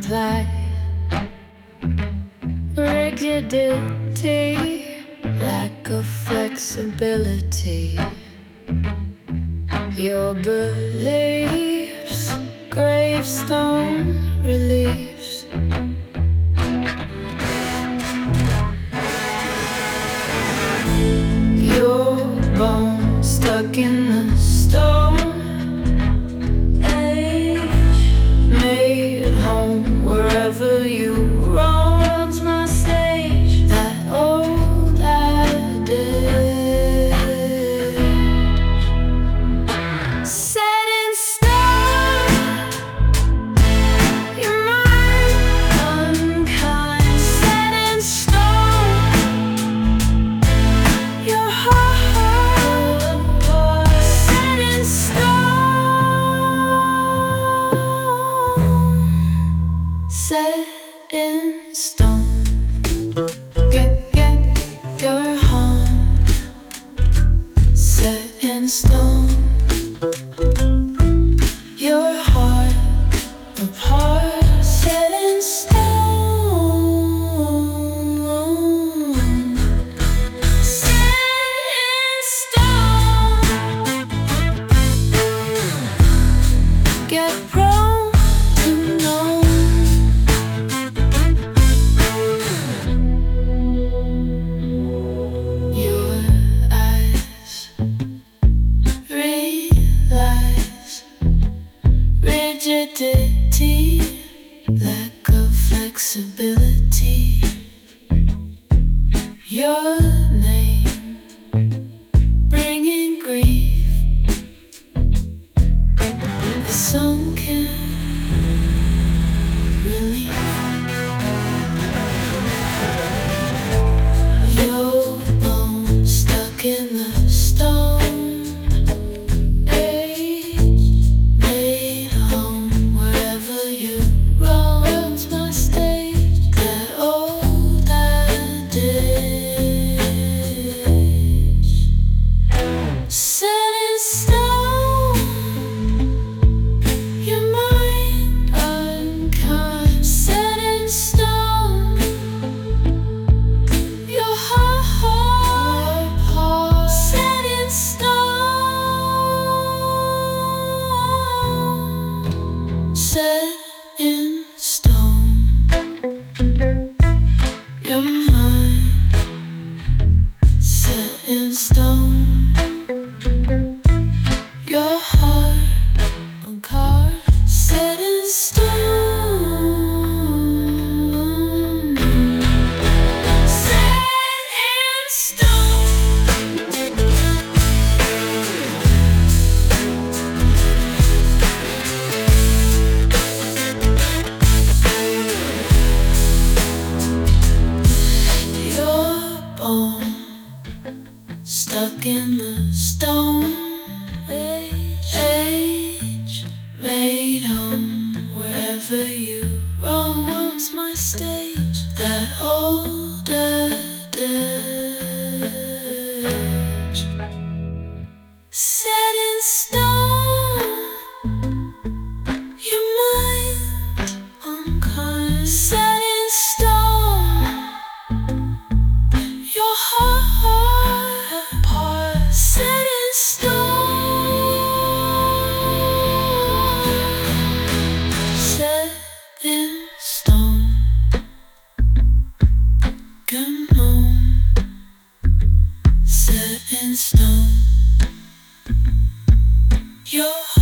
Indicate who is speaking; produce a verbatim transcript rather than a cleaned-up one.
Speaker 1: imply rigidity, lack of flexibility. Your beliefs, gravestone reliefs. Your bones stuck in the stone. Age made home wherever you roam. Once my stage, that old adage, set in stone. Your mind unkind, set in stone. Your heart set in stone. Set in stone. Get, get your home set in stone. Your heart apart, set in stone. Set in stone. Get prone to know. Your eyes realize rigidity, lack of flexibility. Your name bringing grief, the sunken relief. Your bones stuck in the stone. Age made home wherever you roam. Once my stage, that old adage, set in stone. Your mind unkind, set in stone. Your heart set in stone. Set in stone. Your mind set in stone. Your heart on card set in stone. Set in stone. Your bone stuck in the stone. Age made home wherever you roam. Once my stage, that old adage, set in stone. Your mind unkind, set in stone. Your heart apart, set in stone. Set in stone. Come home, set in stone. Your